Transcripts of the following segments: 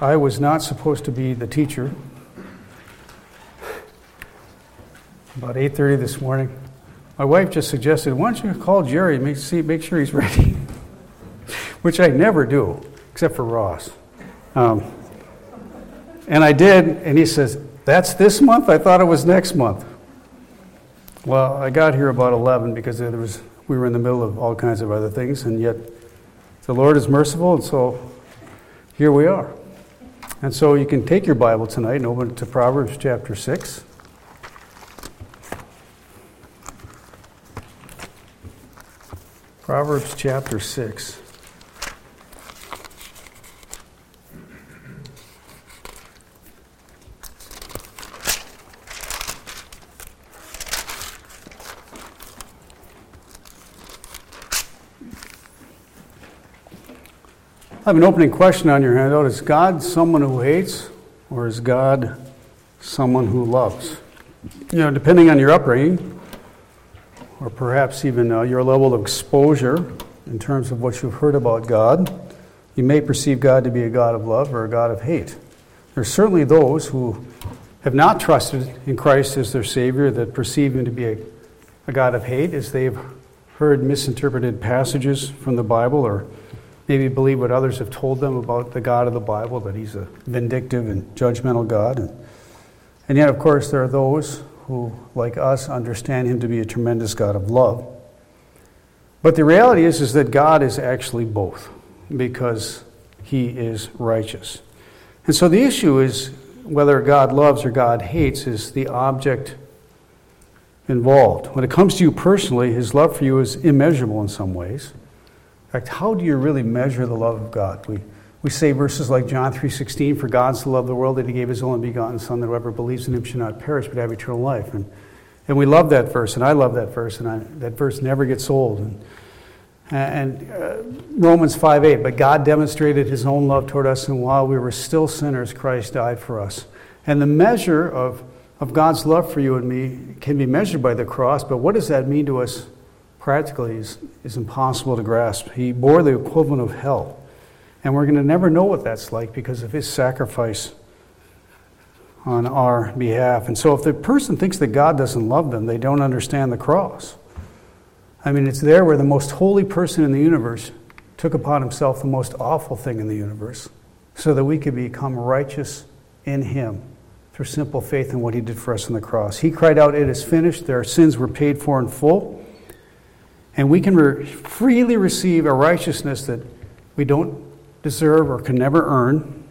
I was not supposed to be the teacher. About 8:30 this morning, my wife just suggested, why don't you call Jerry and make sure he's ready? Which I never do, except for Ross. And I did, and he says, that's this month? I thought it was next month. Well, I got here about 11 because we were in the middle of all kinds of other things, and yet the Lord is merciful, and so here we are. And so you can take your Bible tonight and open it to Proverbs chapter 6. Proverbs chapter 6. I have an opening question on your handout. Is God someone who hates, or is God someone who loves? Depending on your upbringing, or perhaps even your level of exposure in terms of what you've heard about God, you may perceive God to be a God of love or a God of hate. There are certainly those who have not trusted in Christ as their Savior that perceive Him to be a God of hate as they've heard misinterpreted passages from the Bible, or maybe believe what others have told them about the God of the Bible, that He's a vindictive and judgmental God. And yet, of course, there are those who, like us, understand Him to be a tremendous God of love. But the reality is that God is actually both, because He is righteous. And so the issue is whether God loves or God hates is the object involved. When it comes to you personally, His love for you is immeasurable in some ways. In fact, how do you really measure the love of God? We say verses like John 3:16, for God so loved the world that He gave His only begotten Son, that whoever believes in Him should not perish but have eternal life. And we love that verse, and I love that verse, and that verse never gets old. And Romans 5:8, but God demonstrated His own love toward us, and while we were still sinners, Christ died for us. And the measure of God's love for you and me can be measured by the cross, but what does that mean to us practically is impossible to grasp. He bore the equivalent of hell. And we're going to never know what that's like because of His sacrifice on our behalf. And so if the person thinks that God doesn't love them, they don't understand the cross. I mean, it's there where the most holy person in the universe took upon Himself the most awful thing in the universe so that we could become righteous in Him through simple faith in what He did for us on the cross. He cried out, it is finished. Their sins were paid for in full. And we can freely receive a righteousness that we don't deserve or can never earn,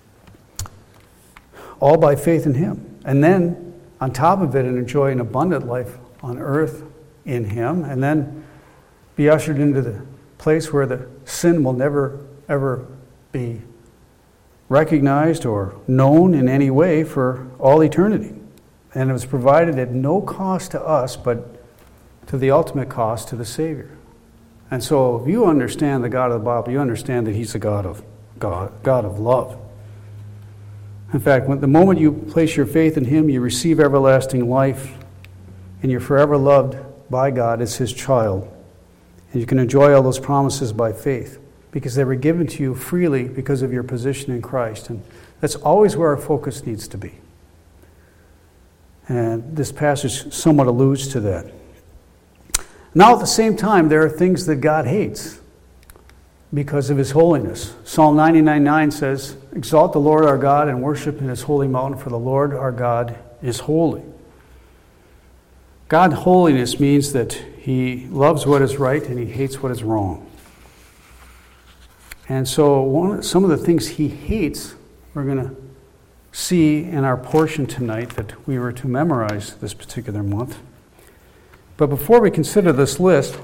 all by faith in Him. And then, on top of it, enjoy an abundant life on earth in Him, and then be ushered into the place where the sin will never, ever be recognized or known in any way for all eternity. And it was provided at no cost to us, but to the ultimate cost to the Savior. And so if you understand the God of the Bible, you understand that He's a God of love. In fact, the moment you place your faith in Him, you receive everlasting life, and you're forever loved by God as His child. And you can enjoy all those promises by faith, because they were given to you freely because of your position in Christ. And that's always where our focus needs to be. And this passage somewhat alludes to that. Now, at the same time, there are things that God hates because of His holiness. Psalm 99:9 says, exalt the Lord our God and worship in His holy mountain, for the Lord our God is holy. God's holiness means that He loves what is right and He hates what is wrong. And so some of the things He hates, we're going to see in our portion tonight that we were to memorize this particular month. But before we consider this list,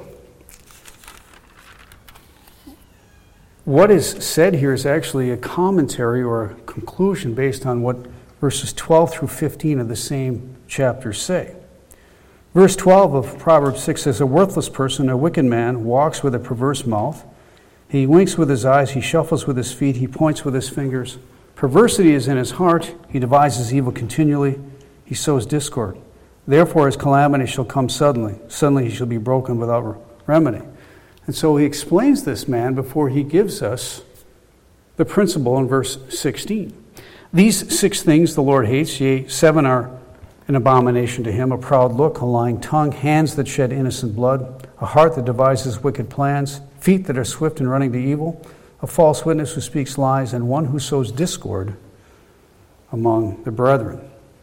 what is said here is actually a commentary or a conclusion based on what verses 12 through 15 of the same chapter say. Verse 12 of Proverbs 6 says, a worthless person, a wicked man, walks with a perverse mouth. He winks with his eyes, he shuffles with his feet, he points with his fingers. Perversity is in his heart, he devises evil continually, he sows discord. Therefore his calamity shall come suddenly. Suddenly he shall be broken without remedy. And so he explains this man before he gives us the principle in verse 16. These 6 things the Lord hates, yea, 7 are an abomination to him: a proud look, a lying tongue, hands that shed innocent blood, a heart that devises wicked plans, feet that are swift in running to evil, a false witness who speaks lies, and one who sows discord among the brethren.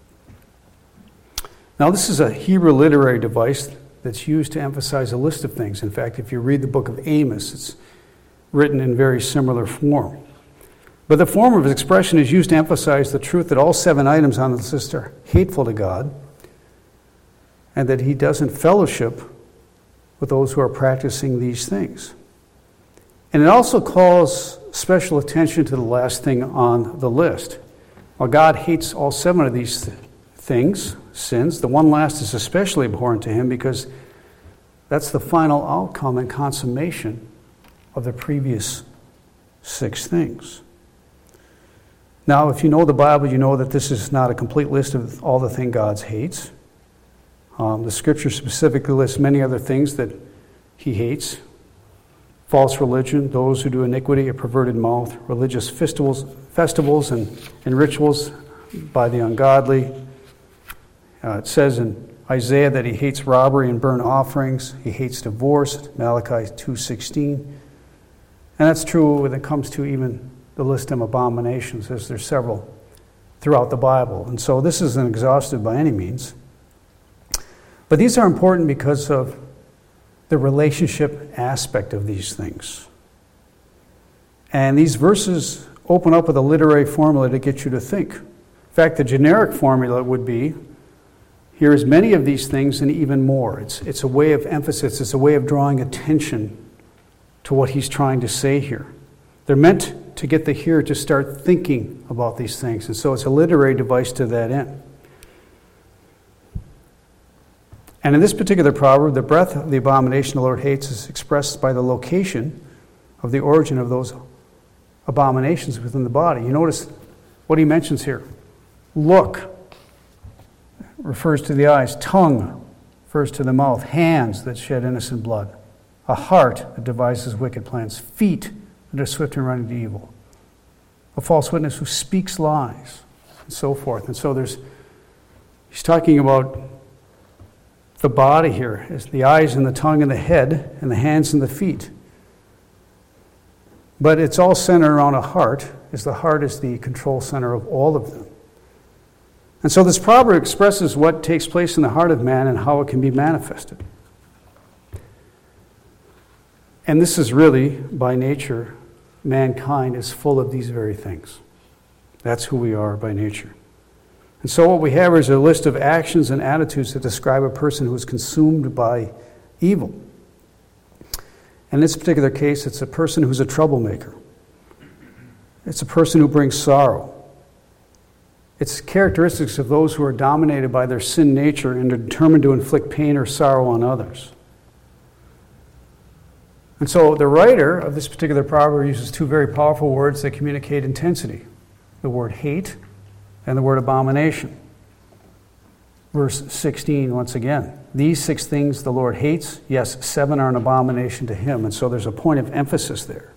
Now, this is a Hebrew literary device that's used to emphasize a list of things. In fact, if you read the book of Amos, it's written in very similar form. But the form of expression is used to emphasize the truth that all 7 items on this list are hateful to God, and that he doesn't fellowship with those who are practicing these things. And it also calls special attention to the last thing on the list. While God hates all 7 of these things, sins, the one last is especially abhorrent to him because that's the final outcome and consummation of the previous 6 things. Now, if you know the Bible, you know that this is not a complete list of all the things God hates. The Scripture specifically lists many other things that he hates: false religion, those who do iniquity, a perverted mouth, religious festivals and rituals by the ungodly. It says in Isaiah that he hates robbery and burnt offerings. He hates divorce, Malachi 2:16. And that's true when it comes to even the list of abominations, as there's several throughout the Bible. And so this isn't exhaustive by any means. But these are important because of the relationship aspect of these things. And these verses open up with a literary formula to get you to think. In fact, the generic formula would be, here is many of these things and even more. It's a way of emphasis. It's a way of drawing attention to what he's trying to say here. They're meant to get the hearer to start thinking about these things. And so it's a literary device to that end. And in this particular proverb, the breadth of the abomination the Lord hates is expressed by the location of the origin of those abominations within the body. You notice what he mentions here. Look refers to the eyes. Tongue refers to the mouth. Hands that shed innocent blood. A heart that devises wicked plans. Feet that are swift in running to evil. A false witness who speaks lies, and so forth. And so he's talking about the body here, is the eyes and the tongue and the head, and the hands and the feet. But it's all centered around a heart, as the heart is the control center of all of them. And so this proverb expresses what takes place in the heart of man and how it can be manifested. And this is really, by nature, mankind is full of these very things. That's who we are by nature. And so what we have is a list of actions and attitudes that describe a person who is consumed by evil. In this particular case, it's a person who's a troublemaker. It's a person who brings sorrow. It's characteristics of those who are dominated by their sin nature and are determined to inflict pain or sorrow on others. And so the writer of this particular proverb uses 2 very powerful words that communicate intensity: the word hate and the word abomination. Verse 16, once again, these 6 things the Lord hates, yes, 7 are an abomination to him. And so there's a point of emphasis there.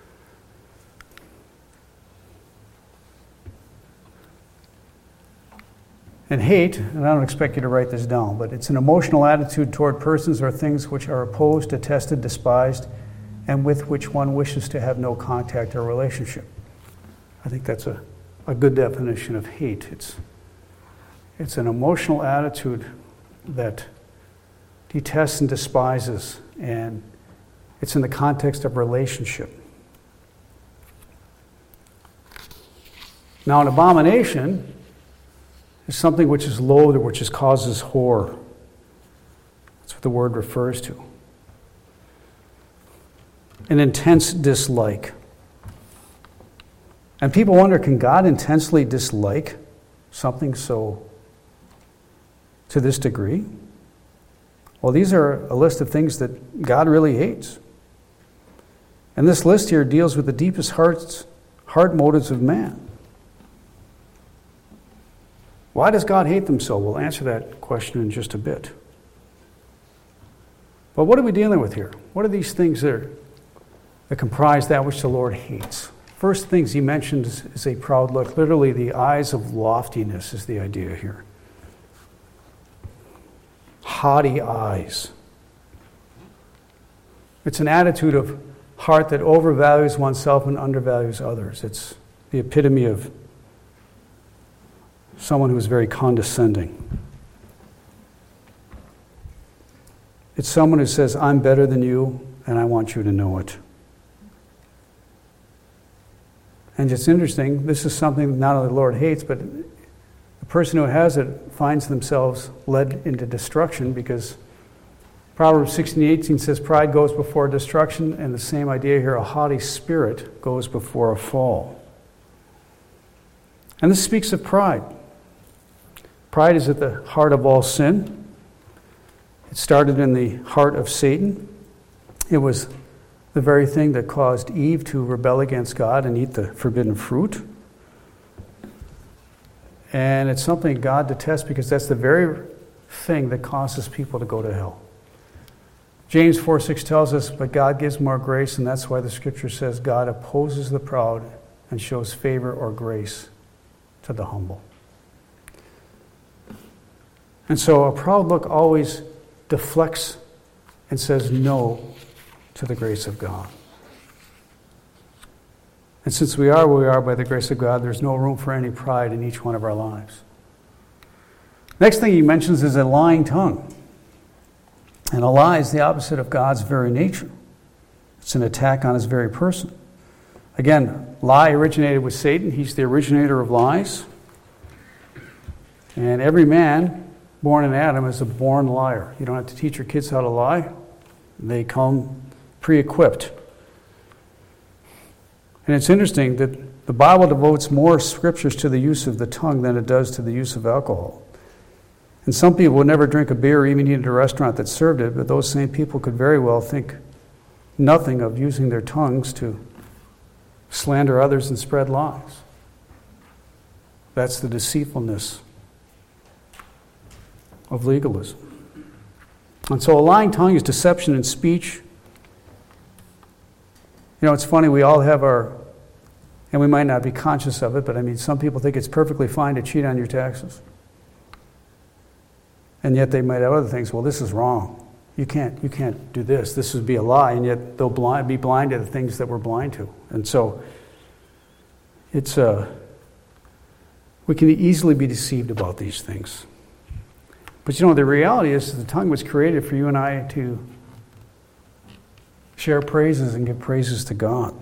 And hate, and I don't expect you to write this down, but it's an emotional attitude toward persons or things which are opposed, detested, despised, and with which one wishes to have no contact or relationship. I think that's a good definition of hate. It's an emotional attitude that detests and despises, and it's in the context of relationship. Now, an abomination is something which is loathed or which causes horror. That's what the word refers to. An intense dislike. And people wonder, can God intensely dislike something so to this degree? Well, these are a list of things that God really hates. And this list here deals with the deepest heart motives of man. Why does God hate them so? We'll answer that question in just a bit. But what are we dealing with here? What are these things that comprise that which the Lord hates? first things he mentions is a proud look. Literally, the eyes of loftiness is the idea here. Haughty eyes. It's an attitude of heart that overvalues oneself and undervalues others. It's the epitome of someone who is very condescending. It's someone who says, I'm better than you, and I want you to know it. And it's interesting, this is something not only the Lord hates, but the person who has it finds themselves led into destruction, because Proverbs 16:18 says, pride goes before destruction, and the same idea here, a haughty spirit goes before a fall. And this speaks of pride. Pride is at the heart of all sin. It started in the heart of Satan. It was the very thing that caused Eve to rebel against God and eat the forbidden fruit. And it's something God detests, because that's the very thing that causes people to go to hell. James 4:6 tells us, but God gives more grace, and that's why the scripture says God opposes the proud and shows favor or grace to the humble. And so a proud look always deflects and says no to the grace of God. And since we are where we are by the grace of God, there's no room for any pride in each one of our lives. Next thing he mentions is a lying tongue. And a lie is the opposite of God's very nature. It's an attack on his very person. Again, lie originated with Satan. He's the originator of lies. And every man born in Adam is a born liar. You don't have to teach your kids how to lie. They come pre-equipped. And it's interesting that the Bible devotes more scriptures to the use of the tongue than it does to the use of alcohol. And some people would never drink a beer or even eat at a restaurant that served it, but those same people could very well think nothing of using their tongues to slander others and spread lies. That's the deceitfulness of legalism. And so a lying tongue is deception in speech. You know, it's funny, we all have our, and we might not be conscious of it, but I mean, some people think it's perfectly fine to cheat on your taxes. And yet they might have other things. Well, this is wrong. You can't do this. This would be a lie, and yet they'll be blind to the things that we're blind to. And so it's we can easily be deceived about these things. But you know, the reality is the tongue was created for you and I to share praises and give praises to God.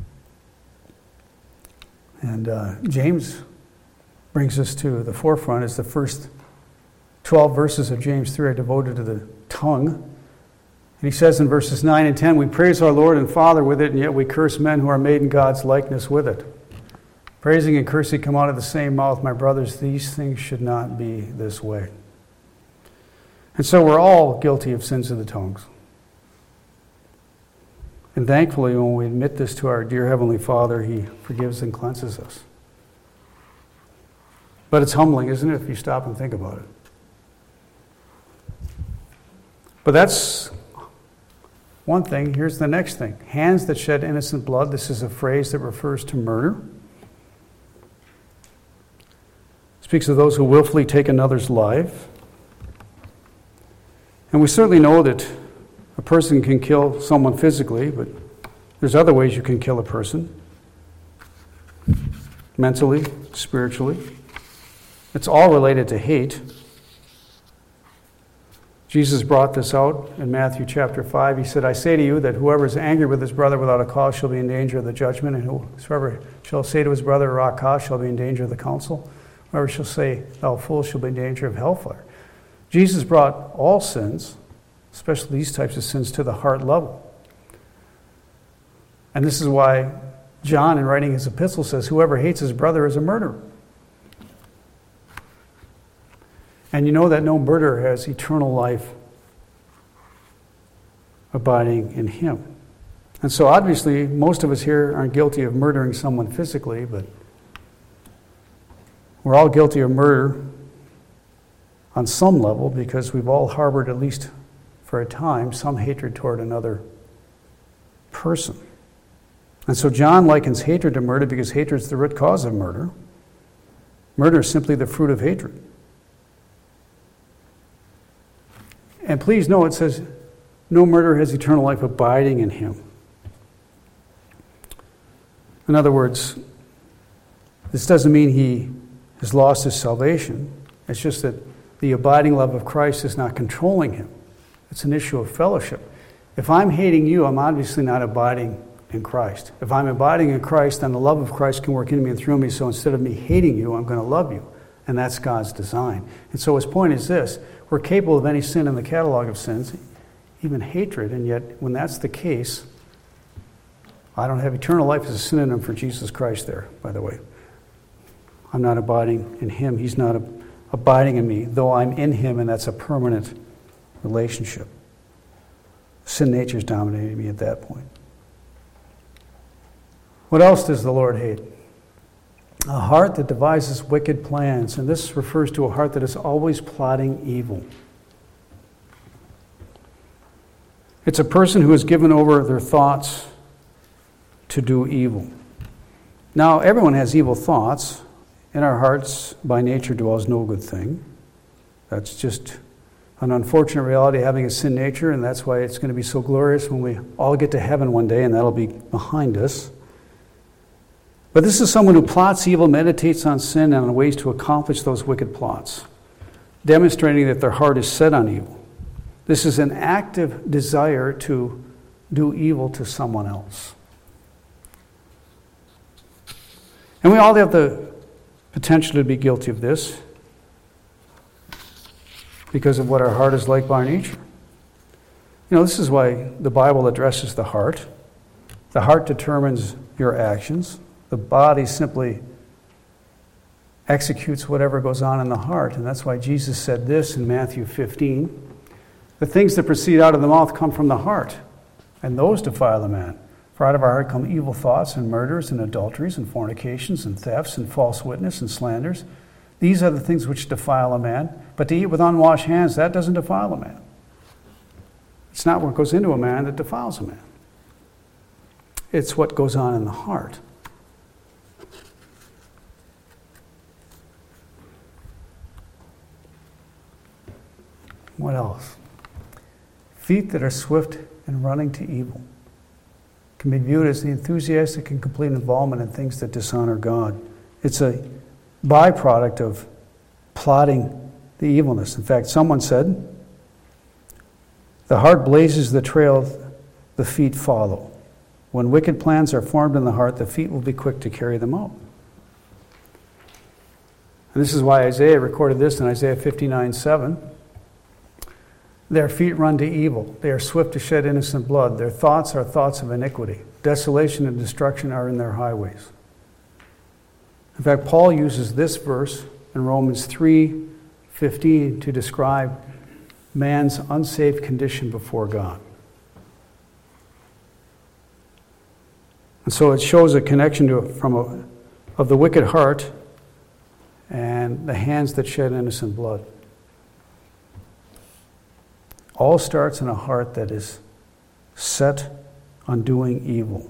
And James brings us to the forefront as the first 12 verses of James 3 are devoted to the tongue. And he says in verses 9 and 10, we praise our Lord and Father with it, and yet we curse men who are made in God's likeness with it. Praising and cursing come out of the same mouth. My brothers, these things should not be this way. And so we're all guilty of sins of the tongues. And thankfully, when we admit this to our dear Heavenly Father, He forgives and cleanses us. But it's humbling, isn't it, if you stop and think about it? But that's one thing. Here's the next thing. Hands that shed innocent blood. This is a phrase that refers to murder. It speaks of those who willfully take another's life. And we certainly know that a person can kill someone physically, but there's other ways you can kill a person. Mentally, spiritually. It's all related to hate. Jesus brought this out in Matthew chapter 5. He said, I say to you that whoever is angry with his brother without a cause shall be in danger of the judgment, and whoever shall say to his brother, Rakah, shall be in danger of the council. Whoever shall say, thou fool, shall be in danger of hellfire. Jesus brought all sins, especially these types of sins, to the heart level. And this is why John, in writing his epistle, says, whoever hates his brother is a murderer. And you know that no murderer has eternal life abiding in him. And so obviously, most of us here aren't guilty of murdering someone physically, but we're all guilty of murder on some level, because we've all harbored, at least for a time, some hatred toward another person. And so John likens hatred to murder because hatred is the root cause of murder. Murder is simply the fruit of hatred. And please know it says, no murderer has eternal life abiding in him. In other words, this doesn't mean he has lost his salvation. It's just that the abiding love of Christ is not controlling him. It's an issue of fellowship. If I'm hating you, I'm obviously not abiding in Christ. If I'm abiding in Christ, then the love of Christ can work in me and through me, so instead of me hating you, I'm going to love you. And that's God's design. And so his point is this: we're capable of any sin in the catalog of sins, even hatred, and yet when that's the case, I don't have eternal life as a synonym for Jesus Christ there, by the way. I'm not abiding in him. He's not abiding in me, though I'm in him, and that's a permanent relationship. Sin nature is dominating me at that point. What else does the Lord hate? A heart that devises wicked plans, and this refers to a heart that is always plotting evil. It's a person who has given over their thoughts to do evil. Now, everyone has evil thoughts. In our hearts, by nature, dwells no good thing. That's just an unfortunate reality of having a sin nature, and that's why it's going to be so glorious when we all get to heaven one day, and that'll be behind us. But this is someone who plots evil, meditates on sin, and on ways to accomplish those wicked plots, demonstrating that their heart is set on evil. This is an active desire to do evil to someone else. And we all have the potential to be guilty of this because of what our heart is like by nature. You know, this is why the Bible addresses the heart. The heart determines your actions. The body simply executes whatever goes on in the heart. And that's why Jesus said this in Matthew 15. The things that proceed out of the mouth come from the heart, and those defile a man. For out of our heart come evil thoughts and murders and adulteries and fornications and thefts and false witness and slanders. These are the things which defile a man. But to eat with unwashed hands, that doesn't defile a man. It's not what goes into a man that defiles a man. It's what goes on in the heart. What else? Feet that are swift in running to evil can be viewed as the enthusiastic and complete involvement in things that dishonor God. It's a byproduct of plotting the evilness. In fact, someone said, the heart blazes the trail the feet follow. When wicked plans are formed in the heart, the feet will be quick to carry them out. And this is why Isaiah recorded this in Isaiah 59:7. Their feet run to evil. They are swift to shed innocent blood. Their thoughts are thoughts of iniquity. Desolation and destruction are in their highways. In fact, Paul uses this verse in Romans 3:15 to describe man's unsafe condition before God. And so it shows a connection of the wicked heart and the hands that shed innocent blood. All starts in a heart that is set on doing evil.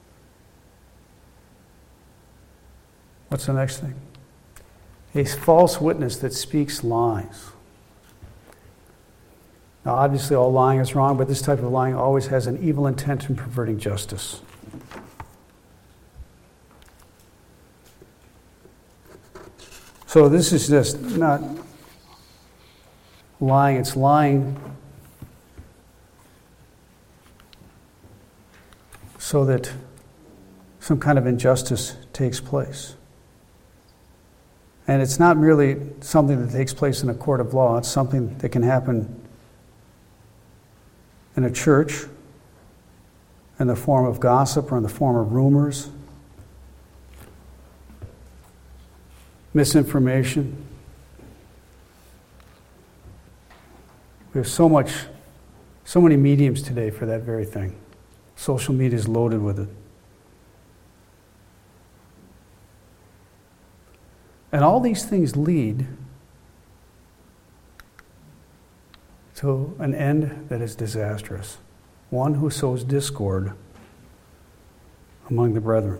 What's the next thing? A false witness that speaks lies. Now, obviously, all lying is wrong, but this type of lying always has an evil intent in perverting justice. So this is just not lying, it's lying so that some kind of injustice takes place. And it's not merely something that takes place in a court of law, it's something that can happen in a church in the form of gossip or in the form of rumors, misinformation. We have so many mediums today for that very thing. Social media is loaded with it. And all these things lead to an end that is disastrous. One who sows discord among the brethren.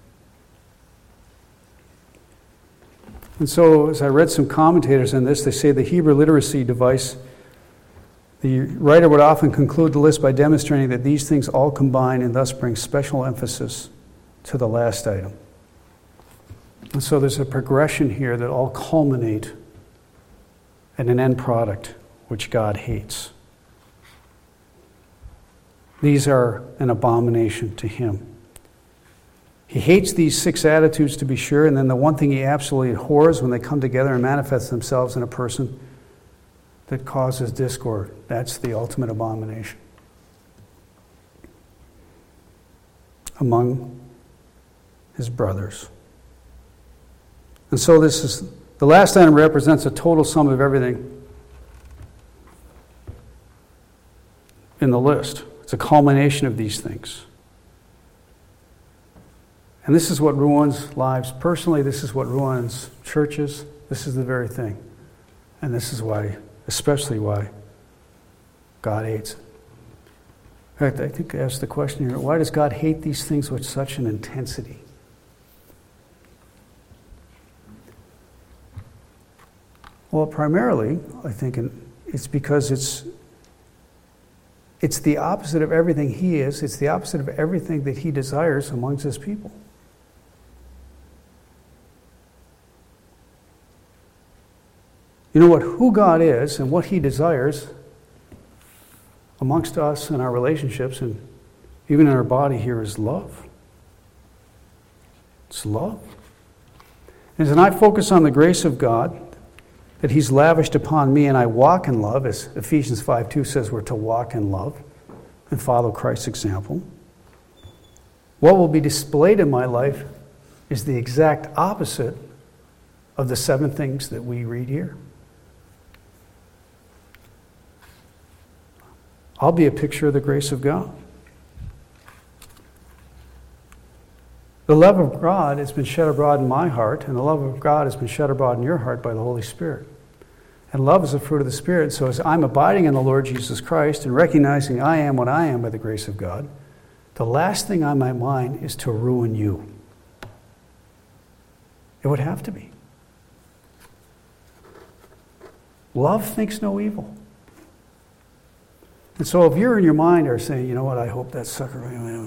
And so, as I read some commentators on this, they say the Hebrew literacy device, the writer would often conclude the list by demonstrating that these things all combine and thus bring special emphasis to the last item. And so there's a progression here that all culminate in an end product which God hates. These are an abomination to him. He hates these 6 attitudes, to be sure, and then the one thing he absolutely abhors when they come together and manifest themselves in a person that causes discord. That's the ultimate abomination. Among his brothers. And so this is, the last item represents a total sum of everything in the list. It's a culmination of these things. And this is what ruins lives personally. This is what ruins churches. This is the very thing. And this is why, especially why, God hates it. In fact, I think I asked the question here, why does God hate these things with such an intensity? Well, primarily, I think it's because it's the opposite of everything he is. It's the opposite of everything that he desires amongst his people. You know what? Who God is and what he desires amongst us and our relationships and even in our body here is love. It's love. And as I focus on the grace of God that he's lavished upon me and I walk in love, as Ephesians 5:2 says we're to walk in love and follow Christ's example, what will be displayed in my life is the exact opposite of the 7 things that we read here. I'll be a picture of the grace of God. The love of God has been shed abroad in my heart, and the love of God has been shed abroad in your heart by the Holy Spirit. And love is a fruit of the Spirit. So as I'm abiding in the Lord Jesus Christ and recognizing I am what I am by the grace of God, the last thing on my mind is to ruin you. It would have to be. Love thinks no evil. And so if you're in your mind are saying, you know what, I hope that sucker...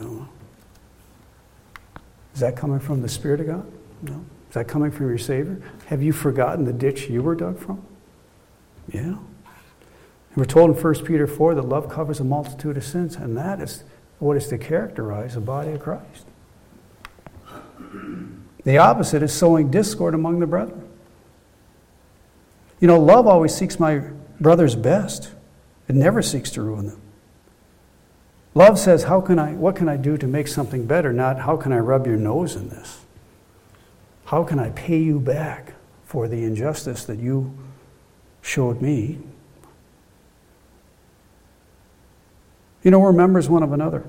Is that coming from the Spirit of God? No. Is that coming from your Savior? Have you forgotten the ditch you were dug from? Yeah. And we're told in 1 Peter 4 that love covers a multitude of sins, and that is what is to characterize the body of Christ. The opposite is sowing discord among the brethren. You know, love always seeks my brother's best. It never seeks to ruin them. Love says, what can I do to make something better? Not, how can I rub your nose in this? How can I pay you back for the injustice that you showed me? You know, we're members one of another.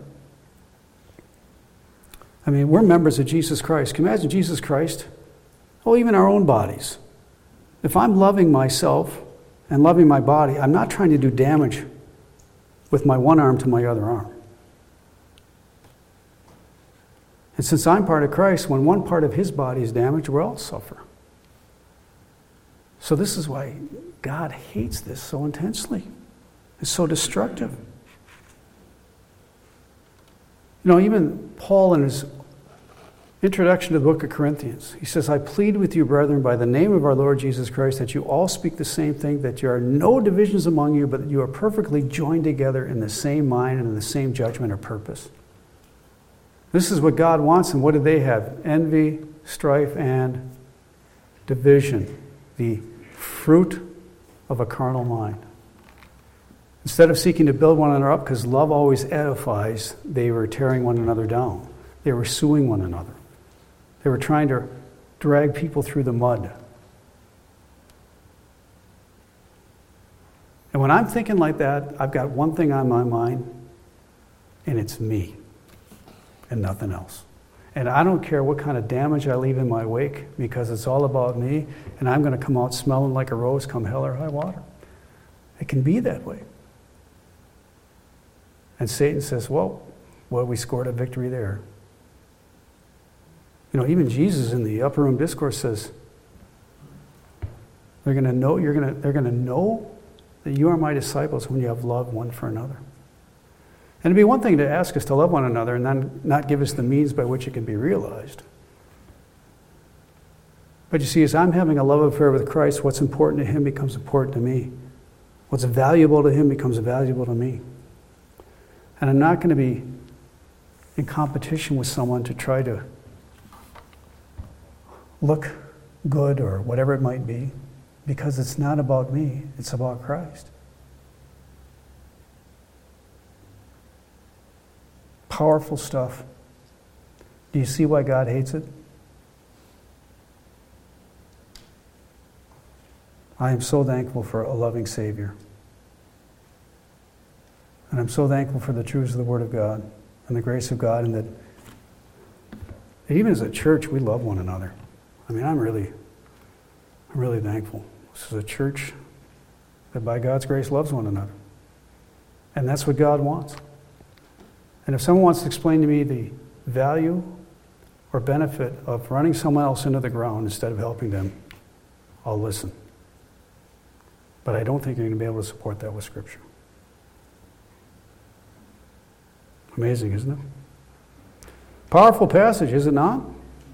I mean, we're members of Jesus Christ. Can you imagine Jesus Christ? Oh, even our own bodies. If I'm loving myself and loving my body, I'm not trying to do damage with my one arm to my other arm. And since I'm part of Christ, when one part of his body is damaged, we'll all suffer. So this is why God hates this so intensely. It's so destructive. You know, even Paul in his introduction to the book of Corinthians, he says, I plead with you, brethren, by the name of our Lord Jesus Christ, that you all speak the same thing, that there are no divisions among you, but that you are perfectly joined together in the same mind and in the same judgment or purpose. This is what God wants, and what do they have? Envy, strife, and division. The fruit of a carnal mind. Instead of seeking to build one another up, because love always edifies, they were tearing one another down. They were suing one another. They were trying to drag people through the mud. And when I'm thinking like that, I've got one thing on my mind, and it's me, and nothing else. And I don't care what kind of damage I leave in my wake, because it's all about me, and I'm going to come out smelling like a rose come hell or high water. It can be that way. And Satan says, well, we scored a victory there. Even Jesus in the upper room discourse says, they're going to know that you are my disciples when you have love one for another. And it'd be one thing to ask us to love one another and then not give us the means by which it can be realized. But you see, as I'm having a love affair with Christ, what's important to him becomes important to me. What's valuable to him becomes valuable to me. And I'm not going to be in competition with someone to try to look good or whatever it might be, because it's not about me, it's about Christ. Powerful stuff. Do you see why God hates it? I am so thankful for a loving Savior. And I'm so thankful for the truths of the Word of God and the grace of God, and that even as a church, we love one another. I'm really thankful. This is a church that by God's grace loves one another. And that's what God wants. And if someone wants to explain to me the value or benefit of running someone else into the ground instead of helping them, I'll listen. But I don't think you're going to be able to support that with Scripture. Amazing, isn't it? Powerful passage, is it not?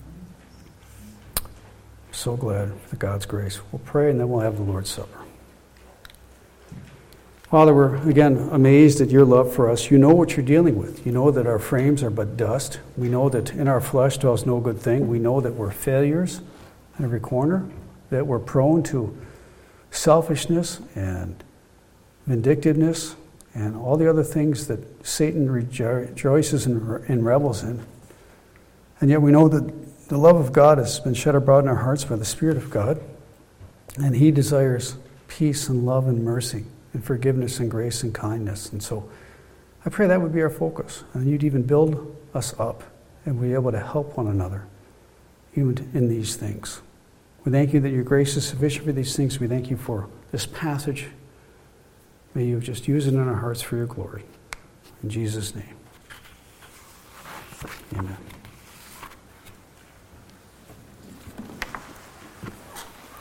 So glad for God's grace. We'll pray and then we'll have the Lord's Supper. Father, we're again amazed at your love for us. You know what you're dealing with. You know that our frames are but dust. We know that in our flesh dwells no good thing. We know that we're failures in every corner, that we're prone to selfishness and vindictiveness and all the other things that Satan rejoices and revels in. And yet we know that the love of God has been shed abroad in our hearts by the Spirit of God, and he desires peace and love and mercy and forgiveness and grace and kindness. And so I pray that would be our focus, and you'd even build us up and be able to help one another even in these things. We thank you that your grace is sufficient for these things. We thank you for this passage. May you just use it in our hearts for your glory. In Jesus' name, amen.